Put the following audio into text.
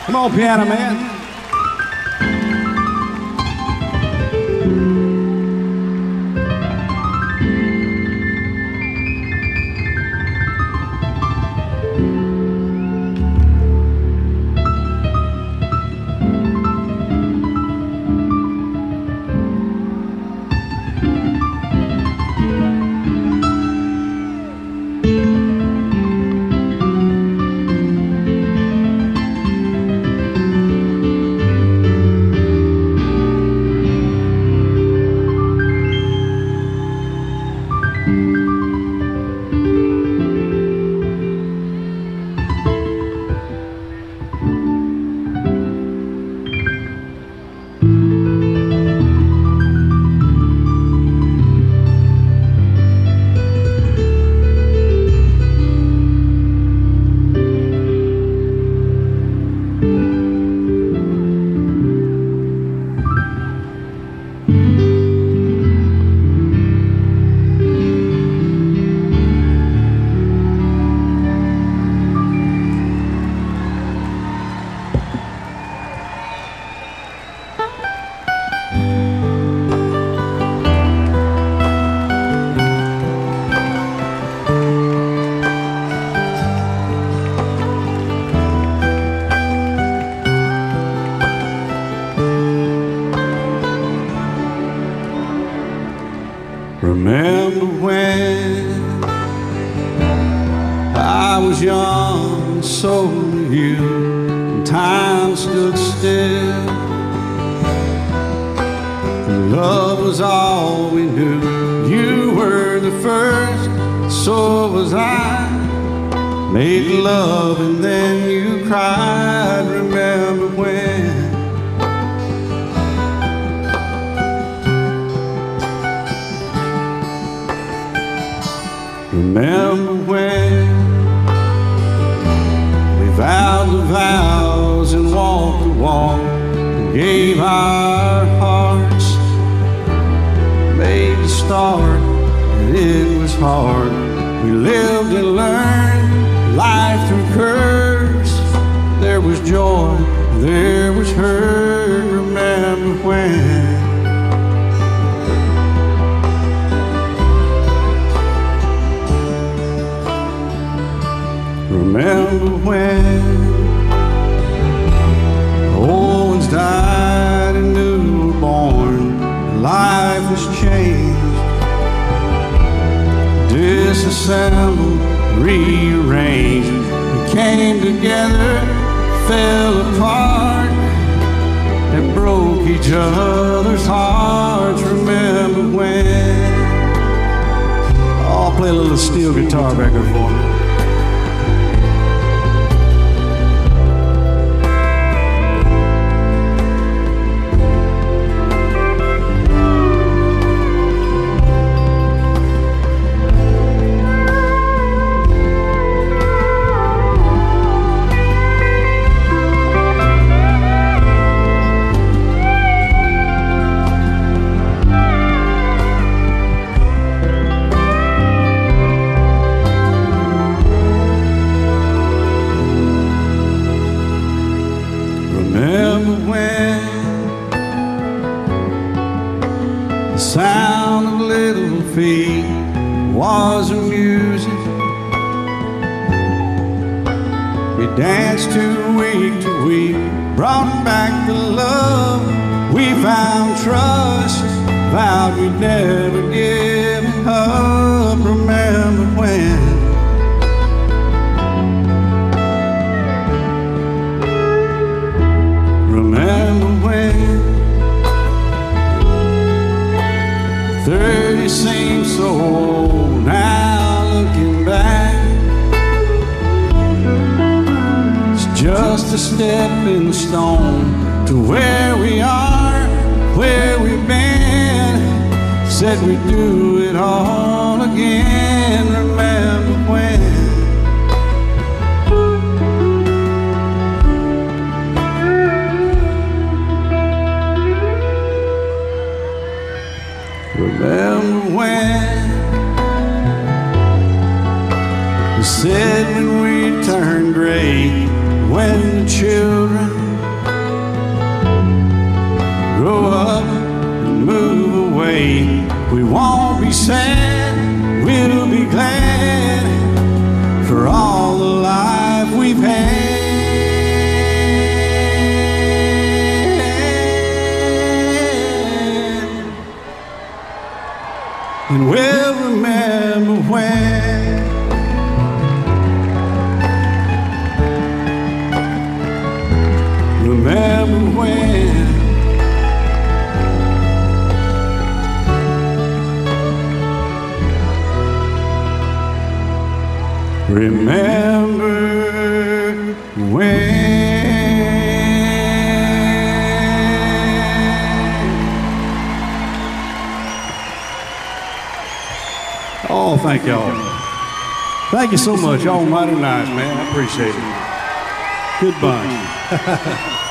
Come on, piano man. Remember when I was young, and so were you, and time stood still, and love was all we knew. You were the first, so was I. Made love and then you cried. Remember when? Remember when we vowed the vows and walked the walk and gave our hearts, made the start, and it was hard. We lived and learned life through curves. There was joy, there was hurt. Remember when? Remember when old ones died and new were born, life was changed, disassembled, rearranged. We came together, fell apart, and broke each other's hearts. Remember when? Oh, I'll play a little steel guitar back there for me. Remember when the sound of little feet was the music we danced to week, brought back the love we found, trust, vowed we'd never give up. Remember when? Remember when 30 seems so old now, looking back, it's just a stepping stone to where we are, where we've been. Said we'd do it all again. Remember when? Remember when we said when we turned gray, when the children and we'll remember when. Remember when. Remember when. Oh, thank y'all. Thank you so much. Y'all mighty nice, man. I appreciate it. Good bunch.